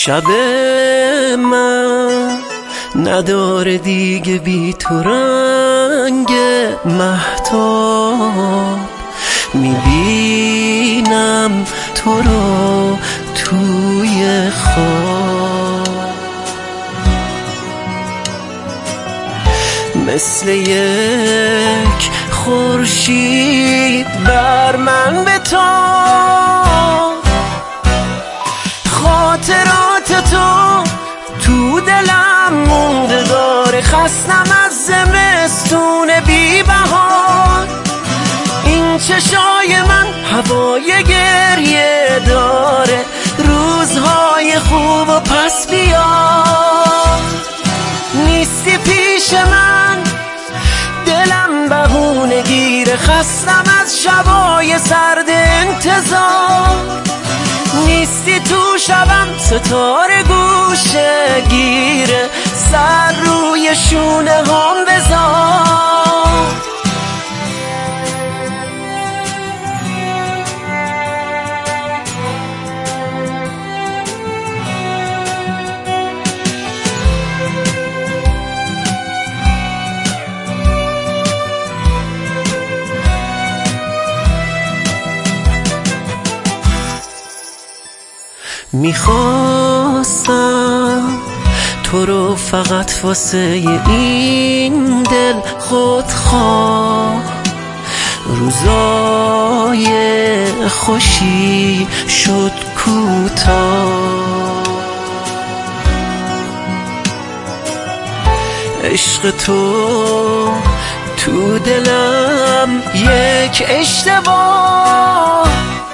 شب من نداره دیگه بی تو رنگ مهتاب، میبینم تو رو توی خواب، مثل یک خورشید بر من بتاب. خاطرات تو دلم مونده داره، خستم از زمستون بی بهار. این چشای من هوای گریه داره، روزهای خوب و پس بیار. نیستی پیش من، دلم بهونه گیره، خستم از شبای سرد انتظار. نیستی تو شبم، ستاره گوشه گیره، سر روی شونه هم بذار. میخواستم تو رو فقط واسه این دل خودخواه، روزای خوشی شد کوتاه. عشق تو دلم یک اشتباه.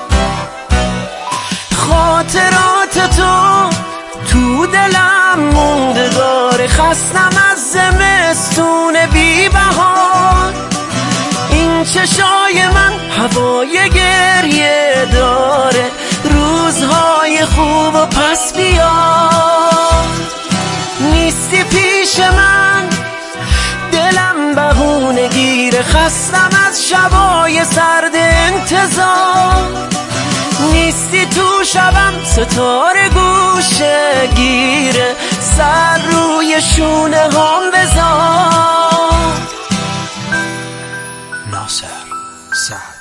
خاطرات تو دلم مونده داره، خستم از زمستون بی بهار. این چشای من هوای گریه داره، روزهای خوب و پس بیار. نیستی پیش من، دلم بهونه گیره، خستم از شبای سرد انتظار. نیستی تو شبم، ستاره گوشه گیره، سر روی شونه هم بذار. ناصر سعد